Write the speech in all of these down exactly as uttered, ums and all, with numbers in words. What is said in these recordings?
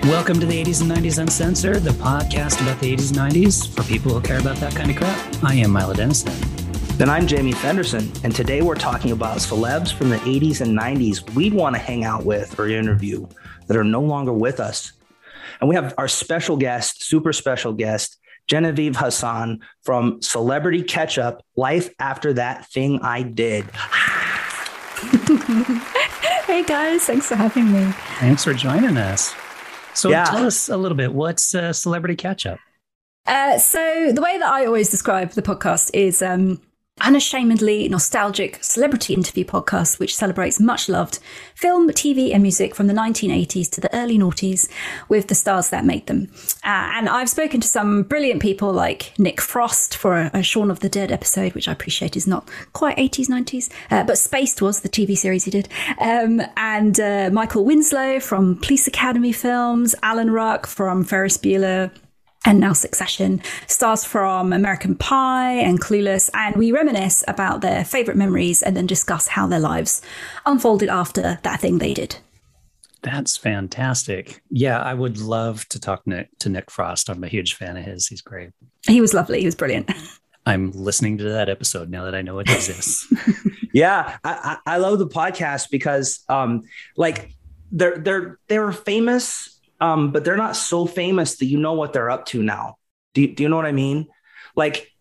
Welcome to the eighties and nineties Uncensored, the podcast about the eighties and nineties for people who care about that kind of crap. I am Milo Dennison. Then I'm Jamie Fenderson, and today we're talking about celebs from the eighties and nineties we'd want to hang out with or interview that are no longer with us. And we have our special guest, super special guest, Genevieve Hassan from Celebrity Catch-Up, Life After That Thing I Did. Hey guys, thanks for having me. Thanks for joining us. So yeah. Tell us a little bit, what's uh, Celebrity Catch-Up? Uh, so the way that I always describe the podcast is um, unashamedly nostalgic celebrity interview podcast, which celebrates much loved film, T V and music from the nineteen eighties to the early noughties with the stars that made them. Uh, and I've spoken to some brilliant people like Nick Frost for a, a Shaun of the Dead episode, which I appreciate is not quite eighties, nineties, uh, but Spaced was the T V series he did. Um, and uh, Michael Winslow from Police Academy films, Alan Ruck from Ferris Bueller, and now Succession, stars from American Pie and Clueless, and we reminisce about their favourite memories and then discuss how their lives unfolded after that thing they did. That's fantastic. Yeah, I would love to talk Nick, to Nick Frost. I'm a huge fan of his. He's great. He was lovely. He was brilliant. I'm listening to that episode now that I know it exists. yeah, I, I love the podcast because, um, like, they're they're they were famous. Um, but they're not so famous that you know what they're up to now. Do you, do you know what I mean? Like,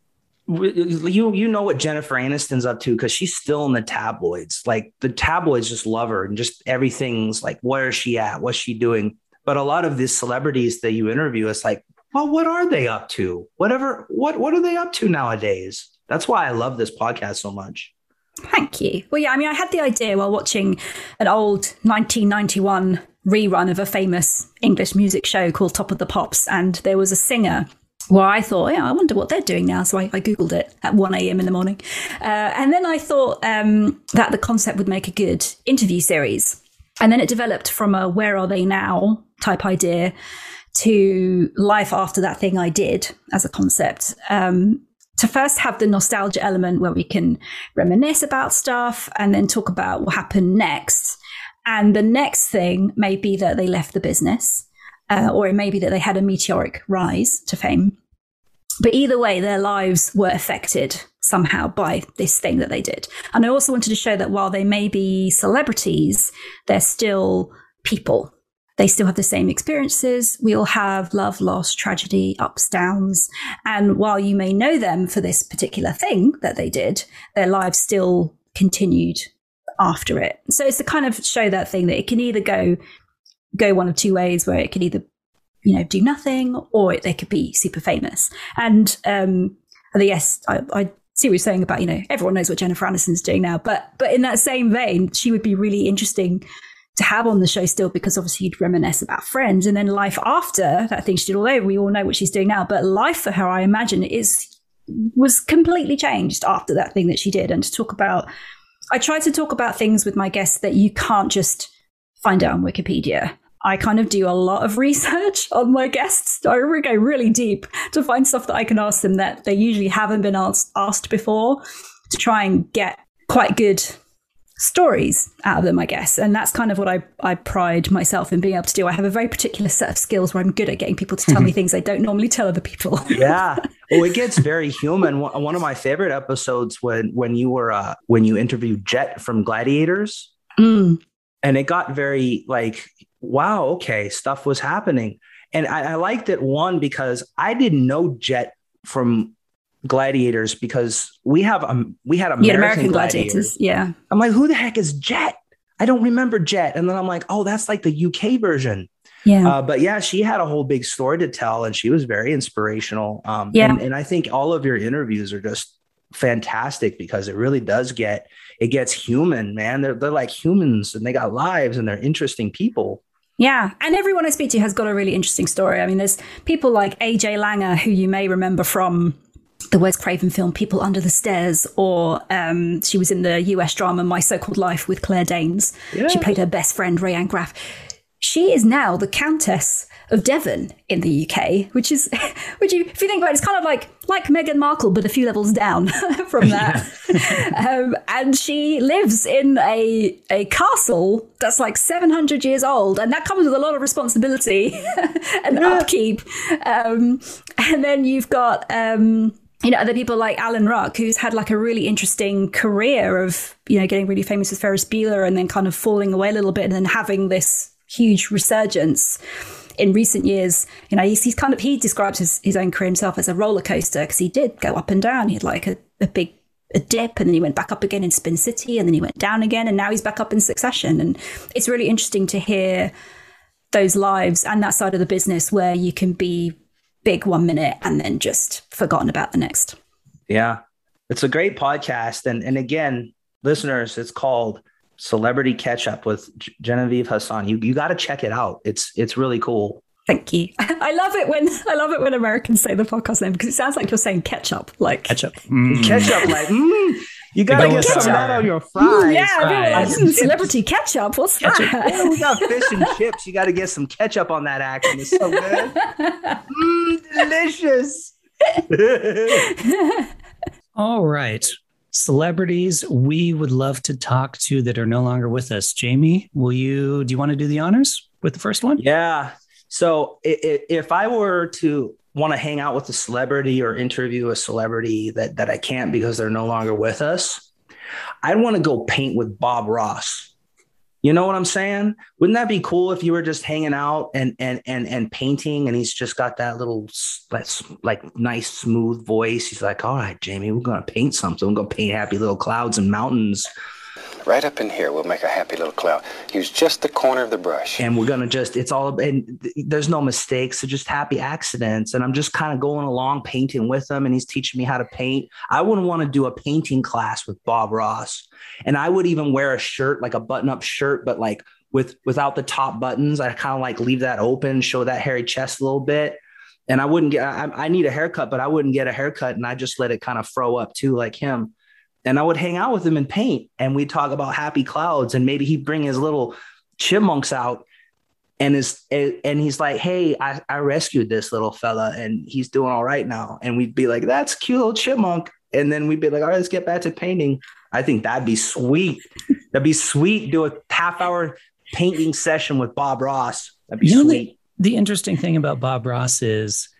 you you know what Jennifer Aniston's up to because she's still in the tabloids. Like, the tabloids just love her and just everything's like, where is she at? What's she doing? But a lot of these celebrities that you interview, it's like, well, what are they up to? Whatever. What what are they up to nowadays? That's why I love this podcast so much. Thank you. Well, yeah, I mean, I had the idea while watching an old nineteen ninety-one rerun of a famous English music show called Top of the Pops. And there was a singer where I thought, yeah, I wonder what they're doing now. So I, I Googled it at one a.m. in the morning. Uh, and then I thought um, that the concept would make a good interview series. And then it developed from a where are they now type idea to life after that thing I did as a concept. Um, to first have the nostalgia element where we can reminisce about stuff and then talk about what happened next. And the next thing may be that they left the business, uh, or it may be that they had a meteoric rise to fame. But either way, their lives were affected somehow by this thing that they did. And I also wanted to show that while they may be celebrities, they're still people. They still have the same experiences. We all have love, loss, tragedy, ups, downs. And while you may know them for this particular thing that they did, their lives still continued after it. So it's to kind of show that thing that it can either go go one of two ways, where it can either, you know, do nothing, or it, they could be super famous. And um, yes, I, I see what you're saying about, you know, everyone knows what Jennifer Aniston's doing now, but but in that same vein, she would be really interesting to have on the show still, because obviously you'd reminisce about Friends, and then life after that thing she did. Although we all know what she's doing now, but life for her, I imagine, is was completely changed after that thing that she did. And to talk about, I try to talk about things with my guests that you can't just find out on Wikipedia. I kind of do a lot of research on my guests. I really go really deep to find stuff that I can ask them that they usually haven't been asked, asked before, to try and get quite good stories out of them, I guess. And that's kind of what I, I pride myself in being able to do. I have a very particular set of skills where I'm good at getting people to tell me things I don't normally tell other people. Yeah. Oh, it gets very human. One of my favorite episodes when when you were uh, when you interviewed Jet from Gladiators, mm. and it got very like, wow, okay, stuff was happening, and I, I liked it one because I didn't know Jet from Gladiators because we have um we had American, yeah, American Gladiators. Gladiators. Yeah, I'm like, who the heck is Jet? I don't remember Jet, and then I'm like, oh, that's like the U K version. Yeah. Uh, but yeah, she had a whole big story to tell, and she was very inspirational. Um, yeah. and, and I think all of your interviews are just fantastic because it really does get, it gets human, man. They're, they're like humans, and they got lives, and they're interesting people. Yeah. And everyone I speak to has got a really interesting story. I mean, there's people like A J Langer, who you may remember from the Wes Craven film People Under the Stairs, or um, she was in the U S drama My So-Called Life with Claire Danes. Yeah. She played her best friend, Rayanne Graff. she is now the Countess of Devon in the U K, which is, which you, if you think about it, it's kind of like like Meghan Markle, but a few levels down from that. um, and she lives in a a castle that's like seven hundred years old, and that comes with a lot of responsibility and yeah. upkeep. Um, and then you've got um, you know, other people like Alan Ruck, who's had like a really interesting career of, you know, getting really famous with Ferris Bueller and then kind of falling away a little bit and then having this huge resurgence in recent years. You know, he's, he's kind of, he describes his, his own career himself as a roller coaster, because he did go up and down. He had like a, a big a dip, and then he went back up again in Spin City, and then he went down again, and now he's back up in Succession. And it's really interesting to hear those lives and that side of the business where you can be big one minute and then just forgotten about the next. Yeah, it's a great podcast. And, and again, listeners, it's called Celebrity Catch Up with Genevieve Hassan. You you got to check it out. It's it's really cool. Thank you. I love it when I love it when Americans say the podcast name, because it sounds like you're saying ketchup, like ketchup, mm. ketchup, like mm, you got to get some of that on your fries. Mm, yeah, fries. Like, mm, celebrity ketchup. What's ketchup? that? Yeah, we got fish and chips. You got to get some ketchup on that action. It's so good. mm, delicious. All right. Celebrities we would love to talk to that are no longer with us. Jamie, will you, do you want to do the honors with the first one? Yeah. So if, if I were to want to hang out with a celebrity or interview a celebrity that, that I can't because they're no longer with us, I'd want to go paint with Bob Ross. You know what I'm saying? Wouldn't that be cool if you were just hanging out and and and and painting, and he's just got that little that's like nice smooth voice. He's like, all right, Jamie, we're gonna paint something. We're gonna paint happy little clouds and mountains. Right up in here, we'll make a happy little cloud. Use just the corner of the brush. And we're going to just, it's all, and there's no mistakes. They're just happy accidents. And I'm just kind of going along painting with him, and he's teaching me how to paint. I wouldn't want to do a painting class with Bob Ross. And I would even wear a shirt, like a button up shirt, but like with, without the top buttons. I kind of like leave that open, show that hairy chest a little bit. And I wouldn't get, I, I need a haircut, but I wouldn't get a haircut. And I just let it kind of fro up too, like him. And I would hang out with him and paint, and we'd talk about happy clouds, and maybe he'd bring his little chipmunks out, and his, and he's like, hey, I, I rescued this little fella and he's doing all right now. And we'd be like, that's a cute little chipmunk. And then we'd be like, all right, let's get back to painting. I think that'd be sweet. That'd be sweet. Do a half hour painting session with Bob Ross. That'd be you know, sweet. The, the interesting thing about Bob Ross is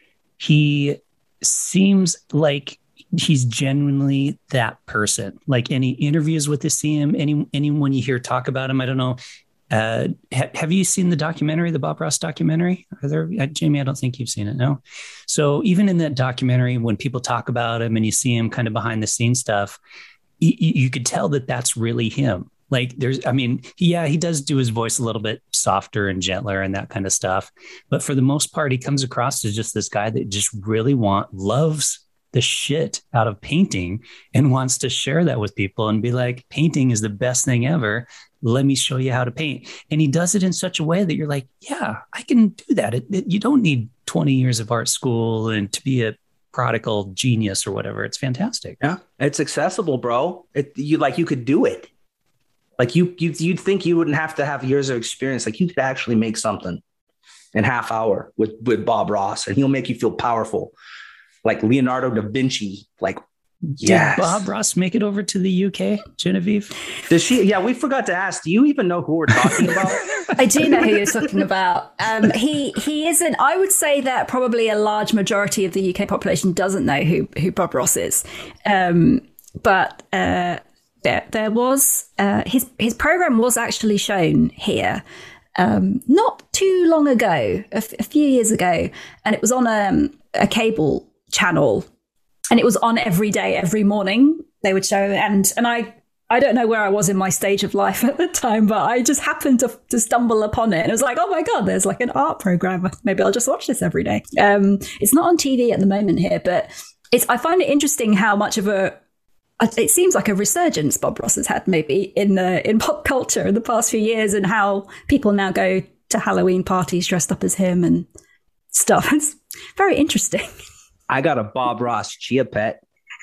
he seems like he's genuinely that person. Like any interviews with the see him, any anyone you hear talk about him, I don't know. Uh, ha- have you seen the documentary, the Bob Ross documentary? Are there, uh, Jamie? I don't think you've seen it. No. So even in that documentary, when people talk about him and you see him kind of behind the scenes stuff, y- y- you could tell that that's really him. Like there's, I mean, yeah, he does do his voice a little bit softer and gentler and that kind of stuff. But for the most part, he comes across as just this guy that just really want loves the shit out of painting and wants to share that with people and be like, painting is the best thing ever. Let me show you how to paint. And he does it in such a way that you're like, yeah, I can do that. It, it, you don't need twenty years of art school and to be a prodigal genius or whatever. It's fantastic. Yeah. It's accessible, bro. It, you like, you could do it. Like you, you, you'd think you wouldn't have to have years of experience. Like you could actually make something in half hour with, with Bob Ross, and he'll make you feel powerful. Like Leonardo da Vinci, like, yes. Did Bob Ross make it over to the U K, Genevieve? Does she? Yeah, we forgot to ask. Do you even know who we're talking about? I do know who you're talking about. Um, he he isn't. I would say that probably a large majority of the U K population doesn't know who who Bob Ross is. Um, but uh, there there was uh, his his program was actually shown here. Um, not too long ago, a, f- a few years ago, and it was on um, a cable channel, and it was on every day, every morning they would show. And and I I don't know where I was in my stage of life at the time, but I just happened to to stumble upon it, and it was like, oh my god, there's like an art program. Maybe I'll just watch this every day. Um, it's not on T V at the moment here, but it's I find it interesting how much of a it seems like a resurgence Bob Ross has had maybe in the in pop culture in the past few years, and how people now go to Halloween parties dressed up as him and stuff. It's very interesting. I got a Bob Ross chia pet.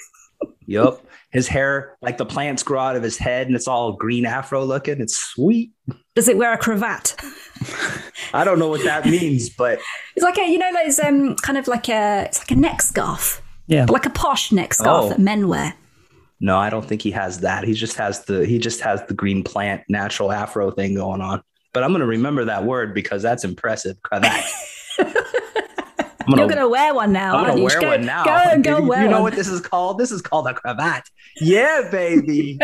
Yup. His hair, like the plants grow out of his head, and it's all green afro looking. It's sweet. Does it wear a cravat? I don't know what that means, but it's like a, you know, like it's um kind of like a it's like a neck scarf. Yeah, but like a posh neck scarf Oh. that men wear. no, I don't think he has that. He just has the he just has the green plant natural afro thing going on. But I'm gonna remember that word because that's impressive. Cravat. I'm You're gonna wear one now. I'm aren't gonna you? wear Go- one now. Go and go you, wear you know one. what this is called? This is called a cravat. Yeah, baby.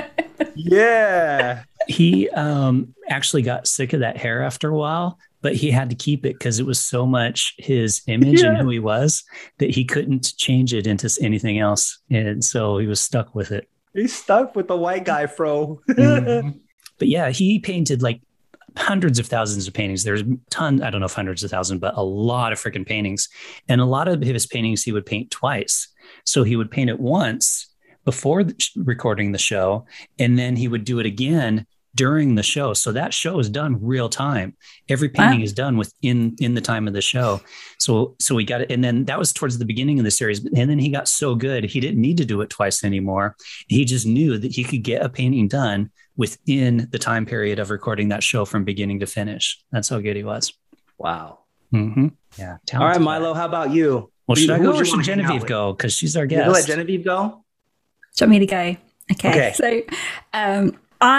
Yeah. he um, actually got sick of that hair after a while, but he had to keep it because it was so much his image and Yeah. who he was that he couldn't change it into anything else, and so he was stuck with it. He's stuck with the white guy fro. Mhm. But yeah, he painted like hundreds of thousands of paintings. There's tons, I don't know if hundreds of thousands, but a lot of freaking paintings. And a lot of his paintings he would paint twice. So he would paint it once before the, recording the show, and then he would do it again during the show. So that show is done real time. Every painting Wow. is done within in the time of the show. So so we got it. And then that was towards the beginning of the series. And then he got so good, he didn't need to do it twice anymore. He just knew that he could get a painting done within the time period of recording that show from beginning to finish. That's how good he was. Wow. Mm-hmm. Yeah. All right, talented guy. Milo, how about you? Well, should I Who go would or you should wanna hang out Genevieve with? go? Because she's our You guest. gonna let Genevieve go? Do you want me to go? Okay. Okay. So, um,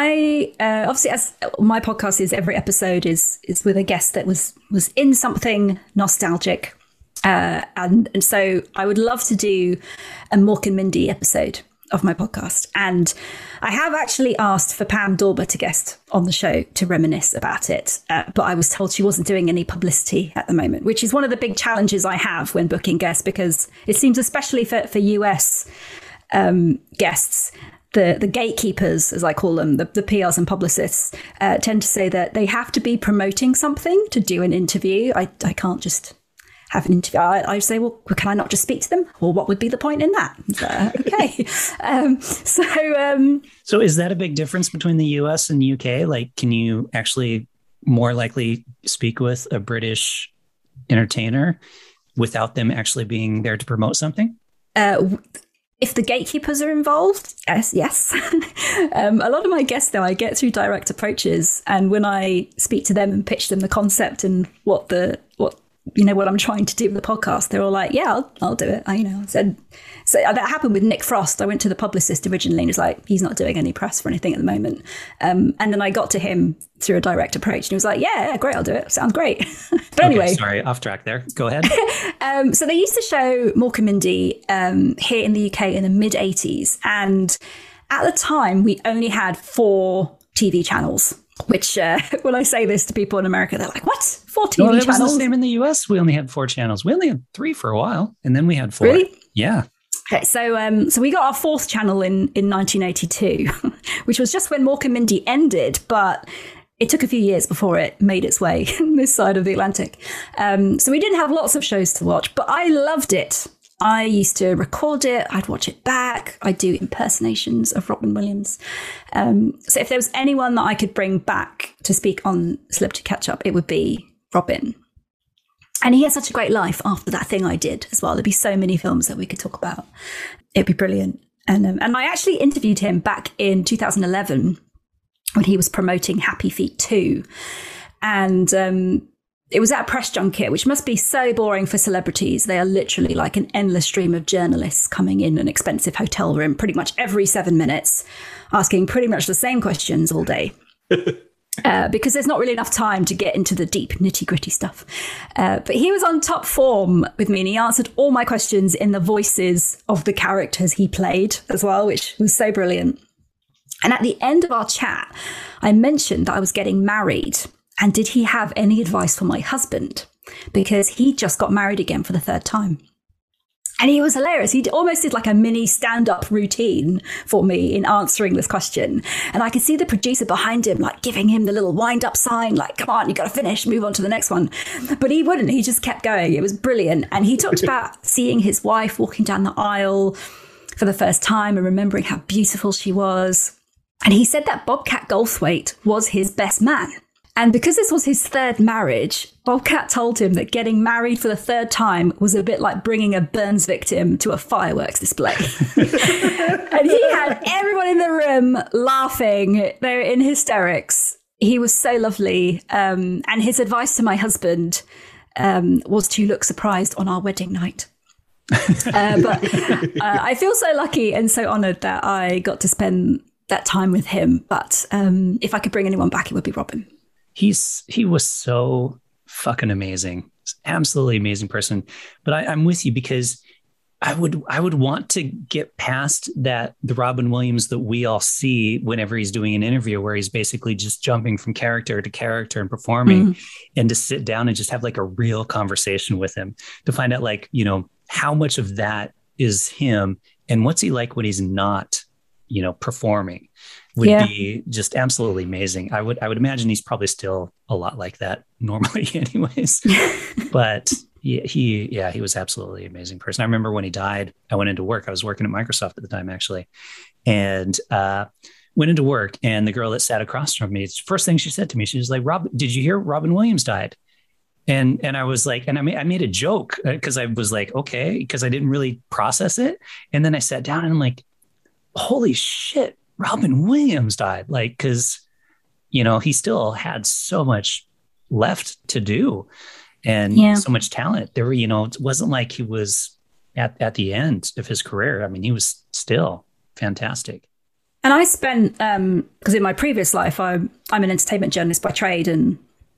I uh, obviously, as my podcast is, every episode is is with a guest that was was in something nostalgic, uh, and and so I would love to do a Mork and Mindy episode of my podcast, and I have actually asked for Pam Dorber to guest on the show to reminisce about it, uh, but I was told she wasn't doing any publicity at the moment, which is one of the big challenges I have when booking guests, because it seems, especially for for U S um, guests, the the gatekeepers, as I call them, the, the P Rs and publicists, uh, tend to say that they have to be promoting something to do an interview. I, I can't just have an interview. I, I say, well, can I not just speak to them? Or what would be the point in that? Uh, okay. um, so, um, So is that a big difference between the U S and the U K? Like, can you actually more likely speak with a British entertainer without them actually being there to promote something? uh, if the gatekeepers are involved, yes, yes. um, a lot of my guests, though, I get through direct approaches, and when I speak to them and pitch them the concept and what the what you know what I'm trying to do with the podcast, they're all like, "Yeah, I'll, I'll do it." I, you know, I said so. That happened with Nick Frost. I went to the publicist originally, and he was like, "He's not doing any press for anything at the moment." Um, and then I got to him through a direct approach, and he was like, "Yeah, yeah, great, I'll do it. Sounds great." But anyway, Okay, sorry, off track there. Go ahead. Um, so they used to show Mork and Mindy um, here in the U K in the mid eighties. And at the time, we only had four T V channels, which uh, when I say this to people in America, they're like, what? Four T V Well, it was the channels? same in the U S. We only had four channels. We only had three for a while, and then we had four. Really? Yeah. Okay, so um, so we got our fourth channel in, in nineteen eighty-two, which was just when Mork and Mindy ended, but it took a few years before it made its way this side of the Atlantic. Um, so we didn't have lots of shows to watch, but I loved it. I used to record it. I'd watch it back. I'd do impersonations of Robin Williams. Um, so if there was anyone that I could bring back to speak on Celebrity Catch Up, it would be Robin. And he had such a great life after that thing I did as well. There'd be so many films that we could talk about. It'd be brilliant. And um, and I actually interviewed him back in two thousand eleven when he was promoting Happy Feet two. And um, it was at a press junket, which must be so boring for celebrities. They are literally like an endless stream of journalists coming in an expensive hotel room pretty much every seven minutes, asking pretty much the same questions all day. Uh, because there's not really enough time to get into the deep nitty gritty stuff. Uh, but he was on top form with me, and he answered all my questions in the voices of the characters he played as well, which was so brilliant. And at the end of our chat, I mentioned that I was getting married, and did he have any advice for my husband? Because he just got married again for the third time. And he was hilarious. He almost did like a mini stand-up routine for me in answering this question. And I could see the producer behind him, like giving him the little wind-up sign, like, come on, you got to finish, move on to the next one. But he wouldn't. He just kept going. It was brilliant. And he talked about seeing his wife walking down the aisle for the first time and remembering how beautiful she was. And he said that Bobcat Goldthwait was his best man. And because this was his third marriage, Bobcat told him that getting married for the third time was a bit like bringing a burns victim to a fireworks display. And he had everyone in the room laughing. They were in hysterics. he was so lovely. Um, and his advice to my husband um, was to look surprised on our wedding night. uh, but uh, I feel so lucky and so honoured that I got to spend that time with him. But um, if I could bring anyone back, it would be Robin. He's he was so fucking amazing, absolutely amazing person. But I, I'm with you because I would I would want to get past that the Robin Williams that we all see whenever he's doing an interview, where he's basically just jumping from character to character and performing, mm-hmm. and to sit down and just have like a real conversation with him to find out, like, you know, how much of that is him and what's he like when he's not, you know, performing would yeah. be just absolutely amazing. I would I would imagine he's probably still a lot like that normally anyways. But he, he yeah, he was absolutely an amazing person. I remember when he died, I went into work. I was working at Microsoft at the time, actually. And uh, went into work, and the girl that sat across from me, it's the first thing she said to me, she was like, "Rob, did you hear Robin Williams died?" And and I was like, and I made, I made a joke because I was like, okay, because I didn't really process it. And then I sat down and I'm like, holy shit, Robin Williams died. Like, because, you know, he still had so much left to do and yeah. so much talent. There were, you know, it wasn't like he was at, at the end of his career. I mean, he was still fantastic. And I spent, um, because in my previous life, I'm, I'm an entertainment journalist by trade, and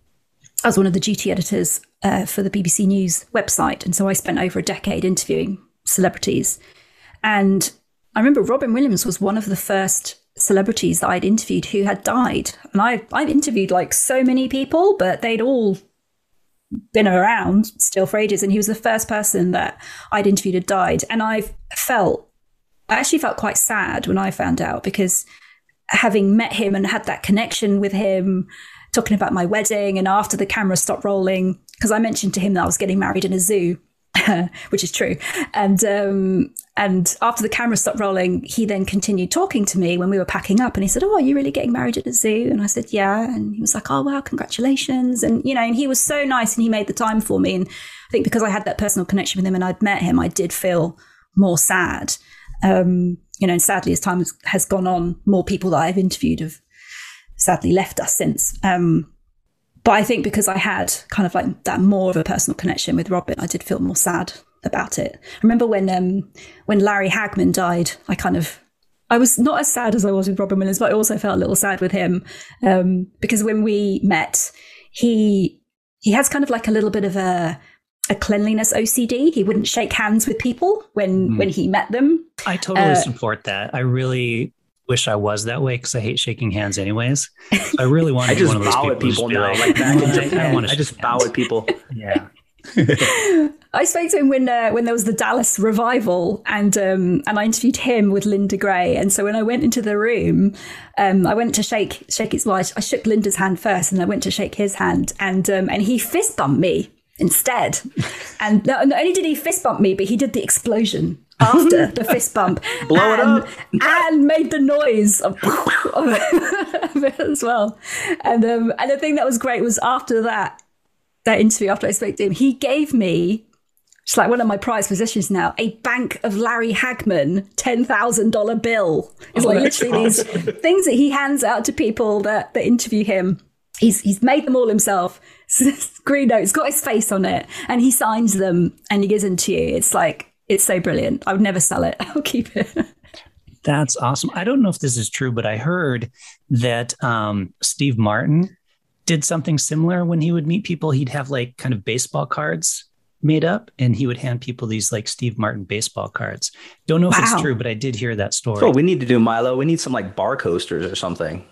I was one of the duty editors uh, for the B B C News website. And so I spent over a decade interviewing celebrities. And I remember Robin Williams was one of the first celebrities that I'd interviewed who had died. And I, I've interviewed like so many people, but they'd all been around still for ages. And he was the first person that I'd interviewed had died. And I felt, I actually felt quite sad when I found out, because having met him and had that connection with him, talking about my wedding, and after the camera stopped rolling, because I mentioned to him that I was getting married in a zoo, which is true. And um, and after the camera stopped rolling, he then continued talking to me when we were packing up, and he said, "Oh, are you really getting married at a zoo?" And I said, "Yeah." And he was like, "Oh, wow, congratulations." And, you know, and he was so nice, and he made the time for me. And I think because I had that personal connection with him and I'd met him, I did feel more sad. Um, you know, and sadly, as time has gone on, more people that I've interviewed have sadly left us since. Um, but I think because I had kind of like that more of a personal connection with Robin, I did feel more sad about it. I remember when um, when Larry Hagman died, I kind of, I was not as sad as I was with Robin Williams, but I also felt a little sad with him um, because when we met, he he has kind of like a little bit of a a cleanliness O C D. He wouldn't shake hands with people when mm. when he met them. I totally uh, support that. I really wish I was that way because I hate shaking hands anyways. So I really want to I be just one of those bow people at people now. like, Like back in Japan, I, I, I just bow at people. Yeah. I spoke to him when uh, when there was the Dallas revival, and um, and I interviewed him with Linda Gray. And so when I went into the room, um, I went to shake shake his. Well, I, I shook Linda's hand first, and I went to shake his hand, and um, and he fist bumped me instead. And not, not only did he fist bump me, but he did the explosion after the fist bump. Blow and, it up. And made the noise of, of it as well. And um, and the thing that was great was after that, that interview, after I spoke to him, he gave me, it's like one of my prized possessions now, a Bank of Larry Hagman ten thousand dollars bill. It's oh, like literally awesome. These things that he hands out to people that, that interview him. He's he's made them all himself. Green notes, got his face on it, and he signs them and he gives them to you. It's like, it's so brilliant. I would never sell it. I'll keep it. That's awesome. I don't know if this is true, but I heard that um, Steve Martin did something similar when he would meet people. He'd have like kind of baseball cards made up, and he would hand people these like Steve Martin baseball cards. Don't know if wow. it's true, but I did hear that story. Oh, we need to do, Milo. We need some like bar coasters or something.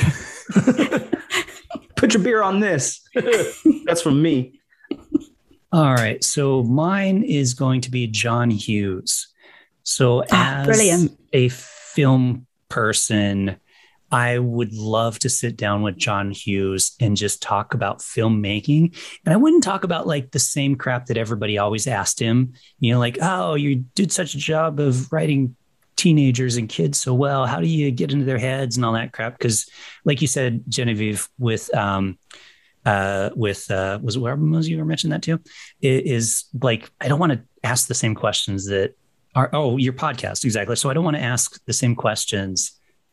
Put your beer on this. That's from me. All right. So mine is going to be John Hughes. So as brilliant. a film person, I would love to sit down with John Hughes and just talk about filmmaking. And I wouldn't talk about like the same crap that everybody always asked him, you know, like, oh, you did such a job of writing teenagers and kids so well. How do you get into their heads and all that crap? Because like you said, Genevieve, with, um, uh, with, uh, was it Robin Williams you were mentioning that too? It is like, I don't want to ask the same questions that are, oh, your podcast. Exactly. So I don't want to ask the same questions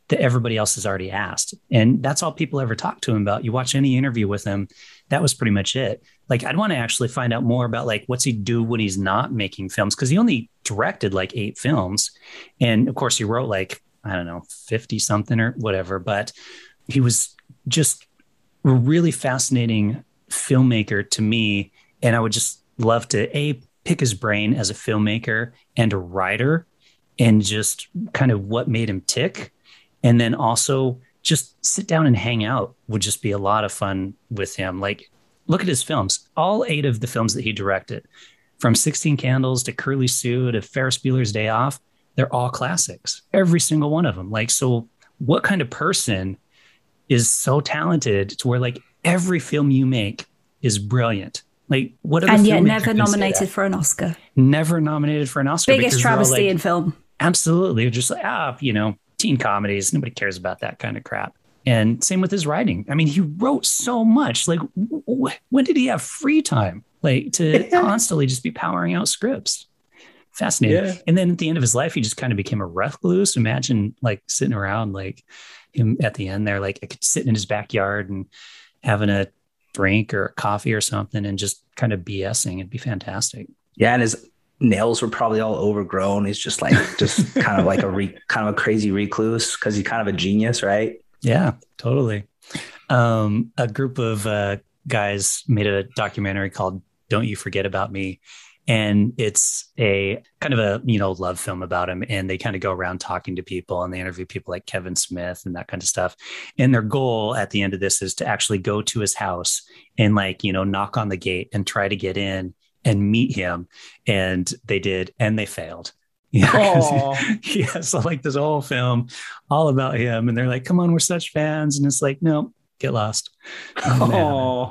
that everybody else has already asked. And that's all people ever talk to him about. You watch any interview with him, that was pretty much it. Like, I'd want to actually find out more about like, what's he do when he's not making films? Cause he only directed like eight films. And of course he wrote like, I don't know, fifty something or whatever, but he was just a really fascinating filmmaker to me. And I would just love to a pick his brain as a filmmaker and a writer, and just kind of what made him tick. And then also just sit down and hang out would just be a lot of fun with him. Like, look at his films, all eight of the films that he directed, from sixteen Candles to Curly Sue to Ferris Bueller's Day Off. They're all classics, every single one of them. Like, so what kind of person is so talented to where like every film you make is brilliant? Like, what other and yet filmmaker never can say nominated that? for an Oscar. Never nominated for an Oscar. Biggest because they're all, travesty like, in film. Absolutely. Just like, ah, you know, teen comedies. Nobody cares about that kind of crap. And same with his writing. I mean, he wrote so much. Like, w- when did he have free time? Like, to constantly just be powering out scripts. Fascinating. Yeah. And then at the end of his life, he just kind of became a recluse. Imagine like sitting around, like him at the end there, like sitting in his backyard and having a drink or a coffee or something and just kind of BSing. It'd be fantastic. Yeah. And his nails were probably all overgrown. He's just like, just kind of like a re, kind of a crazy recluse because he's kind of a genius, right? Yeah, totally. Um, a group of uh, guys made a documentary called Don't You Forget About Me. And it's a kind of a, you know, love film about him. And they kind of go around talking to people and they interview people like Kevin Smith and that kind of stuff. And their goal at the end of this is to actually go to his house and like, you know, knock on the gate and try to get in and meet him. And they did, and they failed. Yeah. Yeah. So like this whole film all about him. And they're like, come on, we're such fans. And it's like, no, get lost. Oh,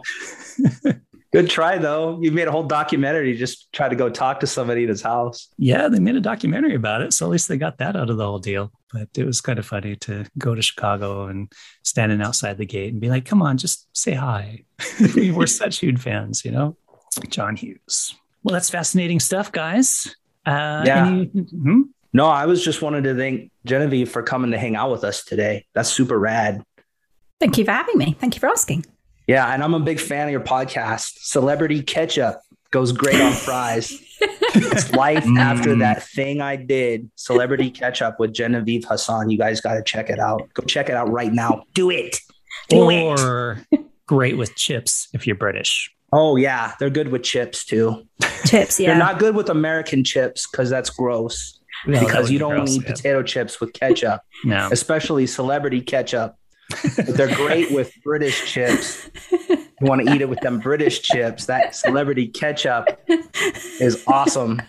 good try though. You made a whole documentary. Just try to go talk to somebody at his house. Yeah, they made a documentary about it. So at least they got that out of the whole deal. But it was kind of funny to go to Chicago and standing outside the gate and be like, come on, just say hi. We're such huge fans, you know? John Hughes. Well, that's fascinating stuff, guys. Uh, yeah. Any, hmm? No, I was just wanted to thank Genevieve for coming to hang out with us today. That's super rad. Thank you for having me. Thank you for asking. Yeah, and I'm a big fan of your podcast. Celebrity Ketchup goes great on fries. It's life mm. after that thing I did. Celebrity Ketchup with Genevieve Hassan. You guys got to check it out. Go check it out right now. Do it. Do or it. Great with chips if you're British. Oh, yeah. They're good with chips, too. Chips, yeah. They're not good with American chips because that's gross. No, because you don't gross, eat yeah. potato chips with ketchup. No. Especially Celebrity Ketchup. But they're great with British chips. You want to eat it with them British chips. That Celebrity Ketchup is awesome.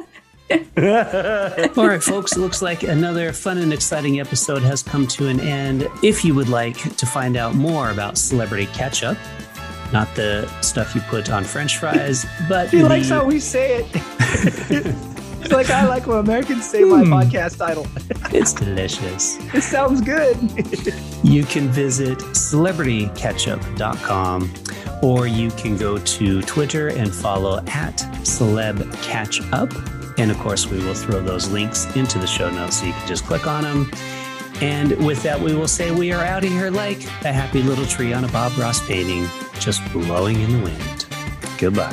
All right, folks, it looks like another fun and exciting episode has come to an end. If you would like to find out more about Celebrity Ketchup, not the stuff you put on French fries, but he the... likes how we say it. It's like I like when Americans say my mm. podcast title. It's delicious. It sounds good. You can visit celebrity ketchup dot com, or you can go to Twitter and follow at celebcatchup. And of course, we will throw those links into the show notes so you can just click on them. And with that, we will say we are out of here like a happy little tree on a Bob Ross painting, just blowing in the wind. Goodbye.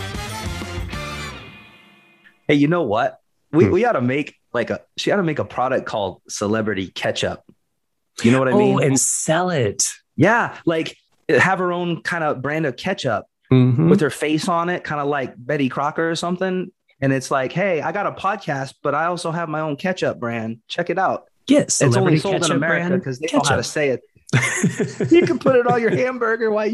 Hey, you know what? We hmm. we ought to make like a she ought to make a product called Celebrity Ketchup. You know what I mean? Oh, and sell it. Yeah, like have her own kind of brand of ketchup mm-hmm. with her face on it, kind of like Betty Crocker or something. And it's like, hey, I got a podcast, but I also have my own ketchup brand. Check it out. Yes, it's only sold in America because they ketchup. know how to say it. You can put it on your hamburger while you